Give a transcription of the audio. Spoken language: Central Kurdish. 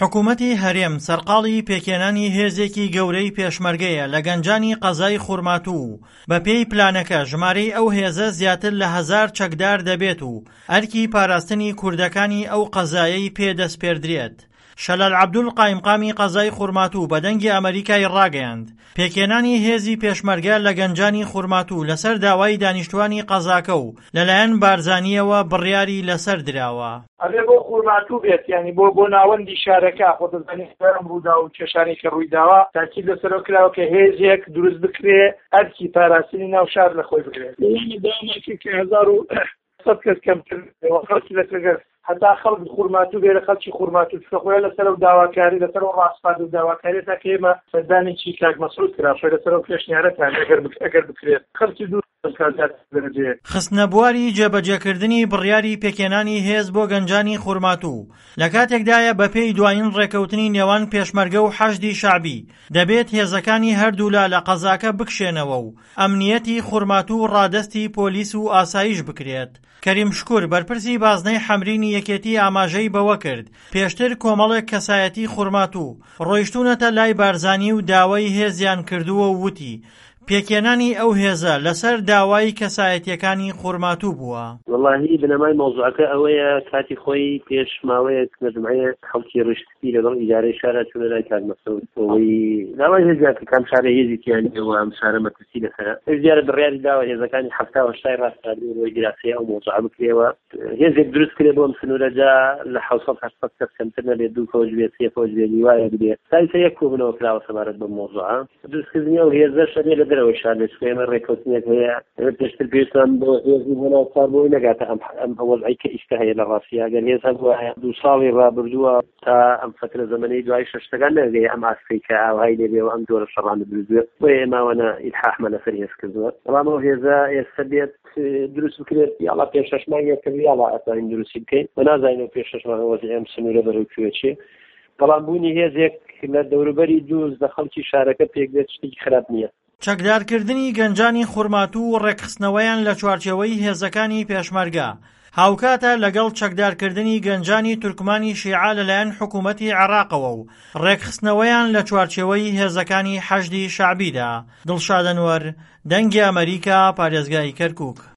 حکوومەتی هەرێم سەرقاڵی پێکێنانی هێزێکی گەورەی پێشمەرگەیە لە گەنجانی قەزای خوڕماتوو. بە پێی پلانەکە ژمارەی ئەو هێزە زیاتر لە 1000 چەکدار دەبێت و ئەرکی پاراستنی کوردەکانی ئەو قەزایەی پێدەستپێردرێت. شەلال عەبدول قایمقامی قەزای خوڕماتوو بە دەنگی ئەمریکای ڕاگەیاند پێکێنانی هێزی پێشمەرگە لە گەنجانی خوڕماتوو لەسەر داوای دانیشتوانی قەزاکە و لەلایەن بارزانیەوە بڕیاری لەسەر دراوە. ئەبێ بۆ خوڕماتوو بێت، یعنی بۆ ناوەندی شارەکە خۆدەزانێت ڕوودا و کێشانی کە ڕوویداوە تاکید لەسەرەوە کراوە کە هێزێک دروست بکرێ ئەرکی پاراستنی ناو شار لە خۆی بگرێت. یعنی داماکی کە 1100 کەس کەمتر خەڵکی لەسەر حتا خەڵک خوڕماتوو بێرە خەڵکی خوڕماتوو فخۆیە لەسەر و داواکاری لەسەر و ڕاستپاد و داواکاری تا کێمە سەردانێکی کاک مەسعود کرا شوێ لەسەر و پێشنیارەتان ئەگەر بکرێت خەڵکی دوو خستنە بواری جێبەجێکردنی بڕیاری پێکێنانی هێز بۆ گەنجانی خوڕماتوو لە کاتێکدایە بە پێی دوایین ڕێکەوتنی نێوان پێشمەرگە و حەشدی شەعبی دەبێت هێزەکانی هەردوولا لە قەزاکە بکشێنەوە و ئەمنیەتی خوڕماتوو ڕادەستی پۆلیس و ئاسایش بکرێت. کەریم شکوور بەرپرسی بازنەی حەمرینی یەکێتی ئاماژەی بەوە کرد پێشتر کۆمەڵێک کەسایەتی خوڕماتوو ڕۆیشتونەتە لای بارزانی و داوای هێزیان کردووە و وتی پێکێنانی ئەو هێزە لەسەر داوای کەسایەتیەکانی خوڕماتوو بووە. وەڵاهی بنەمای مۆزوعەکە ئەوەیە کاتی خۆی پێش ماوەیەک مەجموعەیە خەڵکی ڕشتی لەگەڵ ئیدارەی شارە چوونە لای کاک مەسعود ئەوەی داوای هێزیان کە کام شارە هێزییان ئەوە ئەم شارە مەترسی لەسەرە دیارە بڕیاری داوە هێزەکانی 78 ڕاستاردنی ڕۆی گراسەیە ئەو مۆزوعە بکرێەوە هێزێک دروست کرێ بۆ ئەم سنوورەجا لە 700 کەس کەمتر نەبێت دوو فەوج بێت سێ فەوج بێت وایە بێت سایسە یەک کۆبنەوە کراوە سەبارەت بەم مۆزوعە دروستکردنی ئەو هێزە شەبێ لە دەرەوەی شار لەسوێمە ڕێکەوتنێک هەیە پێشتر پێشتان بۆ هێزی هێنا کار بۆی نەگاتە ئەم وەزعی کە ئیشکە هەیە لە ڕاستیە ئەگەر هێز هەبووە 2 ساڵی ڕابردووە تا ئەم فترە زەمەنەی دوای شەشتەکان نەگەی ئەم ئاستی کە ئاوای لێبێ و ئەم جۆرە شەڕانە دروستوێت بۆیە ئێماوەنە ئیلحاحمە لەسەر هێز کردووە بەڵام ئەو هێزە ئێستا بێت دروست بکرێت یاڵا پێش 6 مانگێک کە یاڵا ئەتوانین دروستی بکەین بە نازانین پێش 6 مانگ وەزعی ئەم سنوورە بەرەوکوێ چێ بەڵام بوونی هێزێک لە دەوروبەری دووز لە خەڵکی شارەکە پێک دێت شتێکی خراپ نییە. چەکدارکردنی گەنجانی خوڕماتوو و ڕێکخستنەوەیان لە چوارچێوەی هێزەکانی پێشمەرگە هاوکاتە لەگەڵ چەکدارکردنی گەنجانی تورکمانی شیعە لەلایەن حکوومەتی عێراقەوە و ڕێکخستنەوەیان لە چوارچێوەی هێزەکانی حەشدی شەعبیدا. دڵشاد ئەنوەر، دەنگی ئەمریکا، پارێزگای کەرکووک.